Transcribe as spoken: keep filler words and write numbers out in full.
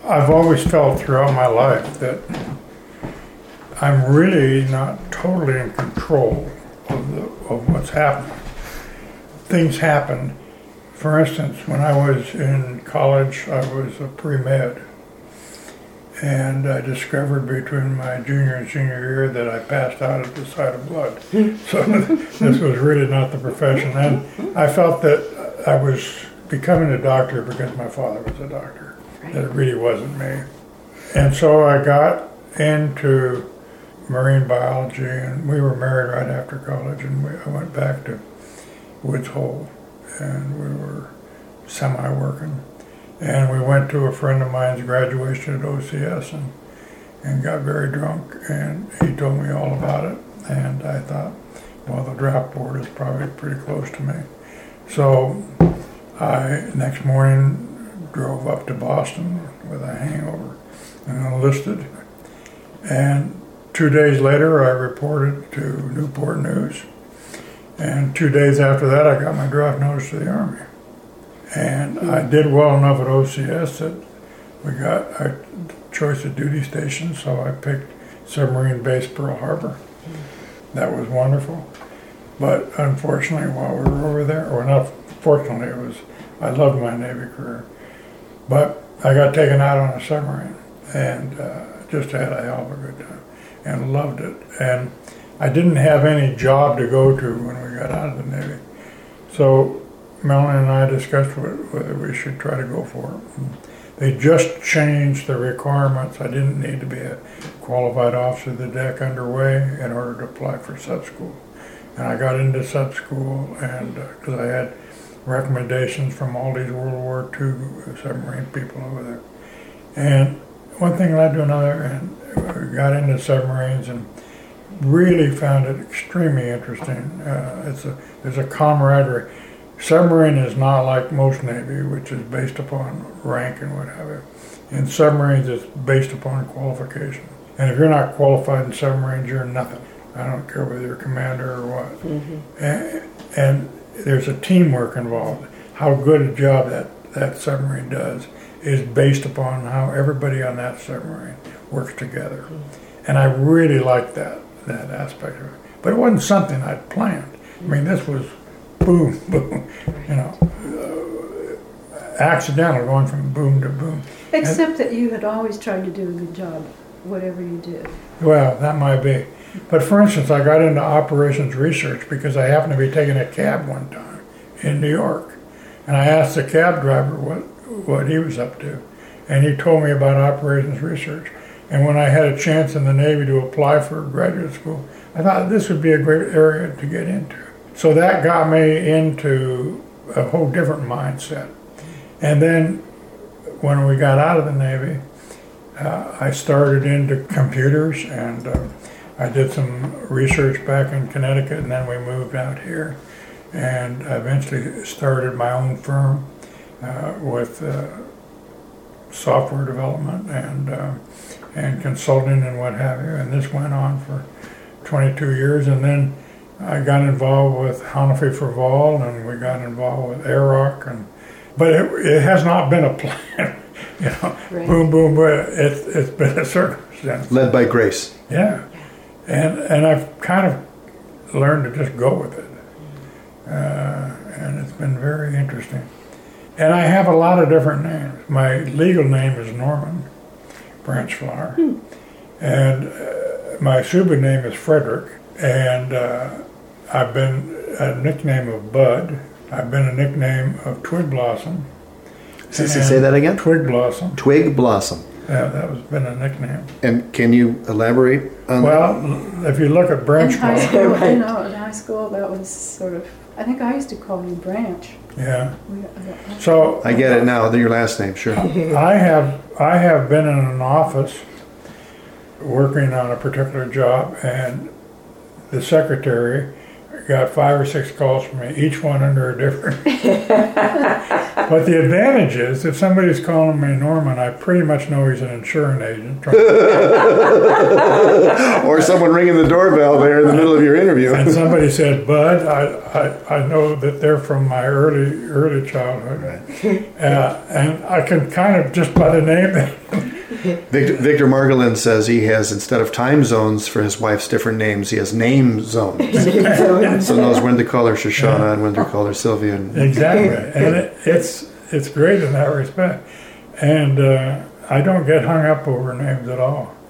I've always felt throughout my life that I'm really not totally in control of, the, of what's happening. Things happen. For instance, when I was in college, I was a pre-med. And I discovered between my junior and senior year that I passed out at the sight of blood. So this was really not the profession. And I felt that I was becoming a doctor because my father was a doctor. Right. That it really wasn't me. And so I got into marine biology, and we were married right after college, and we, I went back to Woods Hole, and we were semi-working. And we went to a friend of mine's graduation at O C S and, and got very drunk, and he told me all about it. And I thought, well, the draft board is probably pretty close to me. So I, next morning, drove up to Boston with a hangover and enlisted. And two days later, I reported to Newport News. And two days after that, I got my draft notice to the Army. And I did well enough at O C S that we got a choice of duty station, so I picked submarine base Pearl Harbor. That was wonderful. But unfortunately, while we were over there, or not fortunately, it was, I loved my Navy career. But I got taken out on a submarine and uh, just had a hell of a good time and loved it. And I didn't have any job to go to when we got out of the Navy. So Melanie and I discussed whether we should try to go for it. And they just changed the requirements. I didn't need to be a qualified officer of the deck underway in order to apply for sub school. And I got into sub school, and because uh, I had recommendations from all these World War Two submarine people over there. And one thing led to another, and we got into submarines and really found it extremely interesting. Uh, it's a, there's a camaraderie. Submarine is not like most Navy, which is based upon rank and what have you. In submarines, it's based upon qualification. And if you're not qualified in submarines, you're nothing. I don't care whether you're a commander or what. Mm-hmm. And, and there's a teamwork involved. How good a job that, that submarine does is based upon how everybody on that submarine works together. Mm-hmm. And I really liked that, that aspect of it. But it wasn't something I'd planned. I mean, this was boom, boom, you know, uh, accidental, going from boom to boom. Except and, that you had always tried to do a good job, whatever you did. Well, that might be. But for instance, I got into operations research because I happened to be taking a cab one time in New York. And I asked the cab driver what, what he was up to. And he told me about operations research. And when I had a chance in the Navy to apply for graduate school, I thought this would be a great area to get into. So that got me into a whole different mindset. And then when we got out of the Navy, uh, I started into computers, and uh, I did some research back in Connecticut, and then we moved out here. And I eventually started my own firm uh, with uh, software development and, uh, and consulting and what have you. And this went on for twenty-two years, and then I got involved with Hanafy Ferval, and we got involved with AROC, and but it, it has not been a plan, you know. Right. Boom, boom, boom. It's it's been a circumstance. Led by grace. Yeah, and and I've kind of learned to just go with it, uh, and it's been very interesting. And I have a lot of different names. My legal name is Norman Branchflower, hmm. and uh, my Suba name is Frederick, and uh, I've been a nickname of Bud. I've been a nickname of Twig Blossom. Say, say that again? Twig Blossom. Twig Blossom. Yeah, that was been a nickname. And can you elaborate on well, that? Well, if you look at Branch in high school, right. you know, in high school, that was sort of, I think I used to call you Branch. Yeah. So I get it now. They're your last name, sure. I have I have been in an office working on a particular job, and the secretary got five or six calls from me, each one under a different. But the advantage is, if somebody's calling me Norman, I pretty much know he's an insurance agent. Or someone ringing the doorbell there in the middle of your interview. And somebody said, Bud, I, I, I know that they're from my early early childhood. Right. Uh, and I can kind of, just by the name, Victor, Victor Margolin says he has, instead of time zones for his wife's different names, he has name zones. So knows when to call her Shoshana and when to call her Sylvia. And, exactly. And it, it's it's great in that respect. And uh, I don't get hung up over names at all.